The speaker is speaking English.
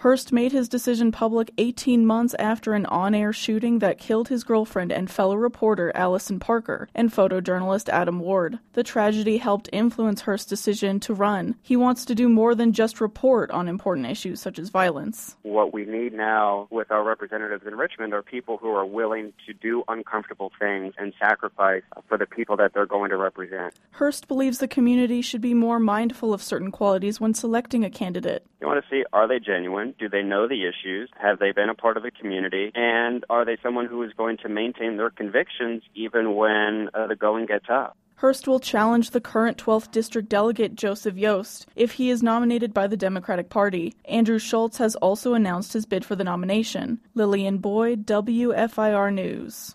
Hurst made his decision public 18 months after an on-air shooting that killed his girlfriend and fellow reporter Allison Parker and photojournalist Adam Ward. The tragedy helped influence Hurst's decision to run. He wants to do more than just report on important issues such as violence. What we need now with our representatives in Richmond are people who are willing to do uncomfortable things and sacrifice for the people that they're going to represent. Hurst believes the community should be more mindful of certain qualities when selecting a candidate. You want to see, are they genuine? Do they know the issues? Have they been a part of the community? And are they someone who is going to maintain their convictions even when the going gets tough? Hurst will challenge the current 12th District delegate Joseph Yost if he is nominated by the Democratic Party. Andrew Schultz has also announced his bid for the nomination. Lillian Boyd, WFIR News.